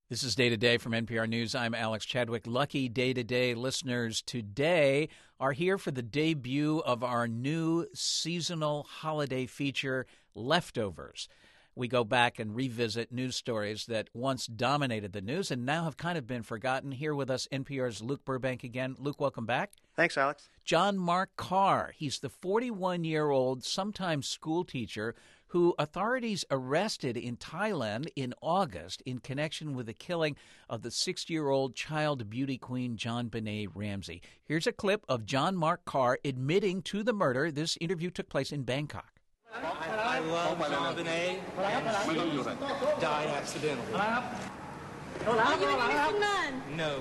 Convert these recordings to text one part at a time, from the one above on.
This is Day to Day from NPR News. I'm Alex Chadwick. Lucky Day to Day listeners today are here for the debut of our new seasonal holiday feature, Leftovers. We go back and revisit news stories that once dominated the news and now have kind of been forgotten. Here with us, NPR's Luke Burbank again. Luke, welcome back. Thanks, Alex. John Mark Carr. He's the 41-year-old, sometime school teacher who authorities arrested in Thailand in August in connection with the killing of the 60-year-old child beauty queen JonBenet Ramsey. Here's a clip of John Mark Carr admitting to the murder. This interview took place in Bangkok. I love JonBenet, and she died accidentally. Are you an innocent man? No.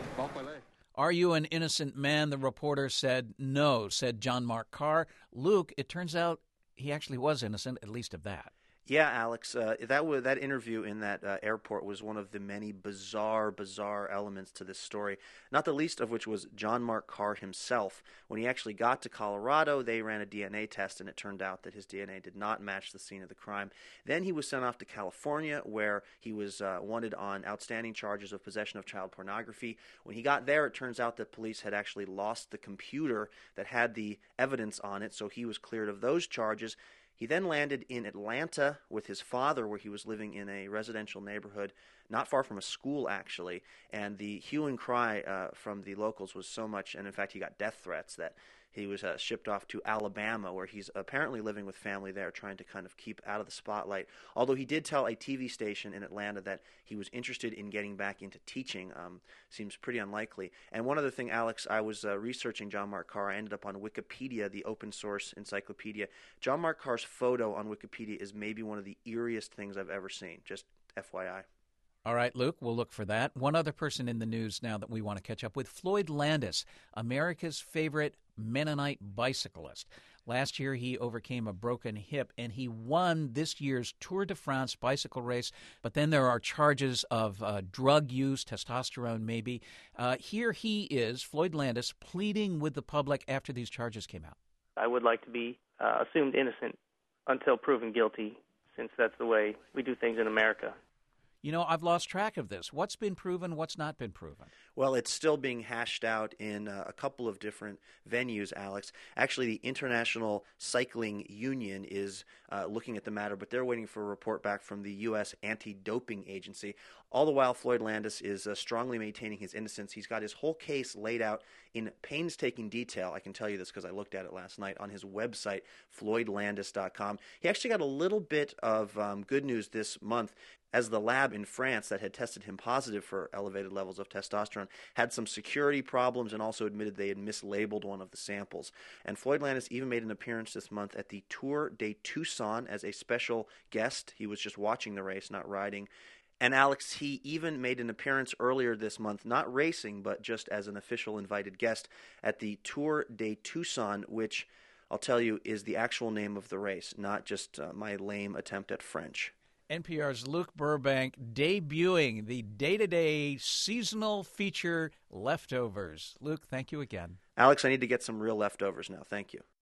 Are you an innocent man? The reporter said no, said John Mark Carr. Luke, it turns out he actually was innocent, at least of that. Yeah, Alex, that interview in that airport was one of the many bizarre elements to this story, not the least of which was John Mark Carr himself. When he actually got to Colorado, they ran a DNA test, and it turned out that his DNA did not match the scene of the crime. Then he was sent off to California, where he was wanted on outstanding charges of possession of child pornography. When he got there, it turns out that police had actually lost the computer that had the evidence on it, so he was cleared of those charges. He then landed in Atlanta with his father, where he was living in a residential neighborhood not far from a school, actually, and the hue and cry from the locals was so much, and in fact he got death threats, that he was shipped off to Alabama, where he's apparently living with family there, trying to kind of keep out of the spotlight. Although he did tell a TV station in Atlanta that he was interested in getting back into teaching. Seems pretty unlikely. And one other thing, Alex, I was researching John Mark Carr. I ended up on Wikipedia, the open source encyclopedia. John Mark Carr's photo on Wikipedia is maybe one of the eeriest things I've ever seen, just FYI. All right, Luke, we'll look for that. One other person in the news now that we want to catch up with, Floyd Landis, America's favorite Mennonite bicyclist. Last year, he overcame a broken hip, and he won this year's Tour de France bicycle race. But then there are charges of drug use, testosterone maybe. Here he is, Floyd Landis, pleading with the public after these charges came out. I would like to be assumed innocent until proven guilty, since that's the way we do things in America. You know, I've lost track of this. What's been proven, what's not been proven? Well, it's still being hashed out in a couple of different venues, Alex. Actually, the International Cycling Union is looking at the matter, but they're waiting for a report back from the U.S. Anti-Doping Agency. All the while, Floyd Landis is strongly maintaining his innocence. He's got his whole case laid out in painstaking detail. I can tell you this because I looked at it last night on his website, floydlandis.com. He actually got a little bit of good news this month, as the lab in France that had tested him positive for elevated levels of testosterone had some security problems and also admitted they had mislabeled one of the samples. And Floyd Landis even made an appearance this month at the Tour de Tucson as a special guest. He was just watching the race, not riding. And Alex, he even made an appearance earlier this month, not racing, but just as an official invited guest at the Tour de Tucson, which I'll tell you is the actual name of the race, not just my lame attempt at French. NPR's Luke Burbank debuting the day-to-day seasonal feature Leftovers. Luke, thank you again. Alex, I need to get some real leftovers now. Thank you.